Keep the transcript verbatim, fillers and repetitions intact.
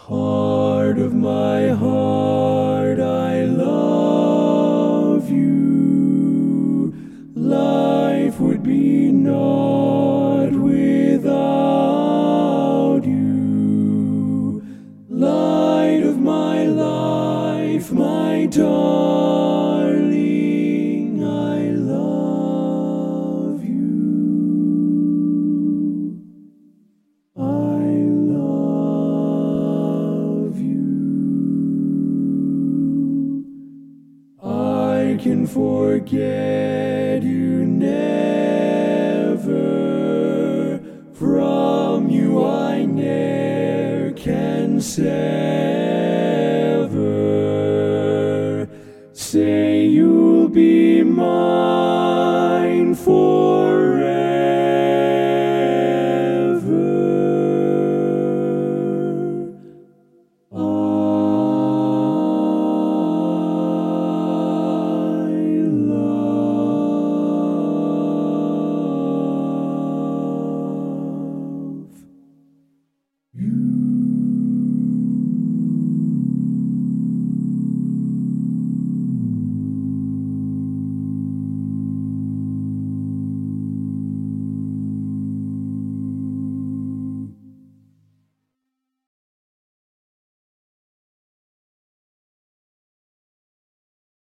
Heart of my heart, I love you. Life would be naught without you. Light of my life, my darling, I love you. I love you. I can forget you never. From you I ne'er can say.